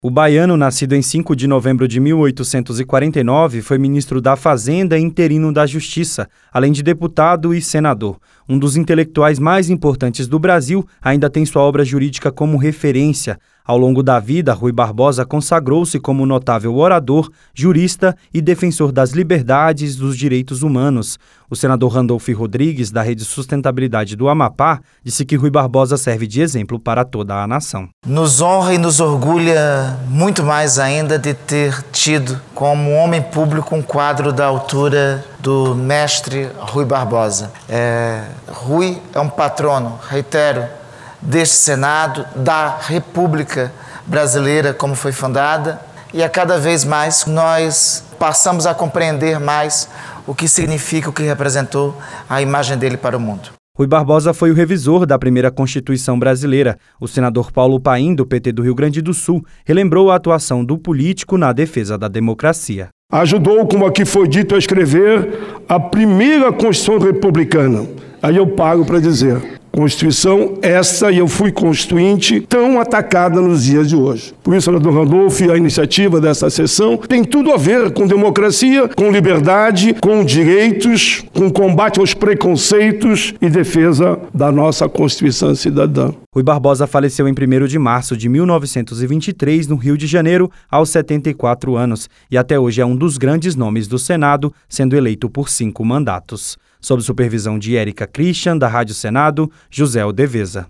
O baiano, nascido em 5 de novembro de 1849, foi ministro da Fazenda e interino da Justiça, além de deputado e senador. Um dos intelectuais mais importantes do Brasil, ainda tem sua obra jurídica como referência. Ao longo da vida, Rui Barbosa consagrou-se como notável orador, jurista e defensor das liberdades e dos direitos humanos. O senador Randolph Rodrigues, da Rede Sustentabilidade do Amapá, disse que Rui Barbosa serve de exemplo para toda a nação. Nos honra e nos orgulha muito mais ainda de ter tido como homem público um quadro da altura do mestre Rui Barbosa. Rui é um patrono, reitero, deste Senado, da República Brasileira como foi fundada, e a cada vez mais nós passamos a compreender mais o que significa, o que representou a imagem dele para o mundo. Rui Barbosa foi o revisor da primeira Constituição brasileira. O senador Paulo Paim, do PT do Rio Grande do Sul, relembrou a atuação do político na defesa da democracia. Ajudou, como aqui foi dito, a escrever a primeira Constituição republicana. Aí eu paro para dizer: Constituição essa, e eu fui constituinte, tão atacada nos dias de hoje. Por isso, senador Randolph, a iniciativa dessa sessão tem tudo a ver com democracia, com liberdade, com direitos, com combate aos preconceitos e defesa da nossa Constituição cidadã. Rui Barbosa faleceu em 1º de março de 1923, no Rio de Janeiro, aos 74 anos, e até hoje é um dos grandes nomes do Senado, sendo eleito por 5 mandatos. Sob supervisão de Érica Christian, da Rádio Senado, José Odeveza.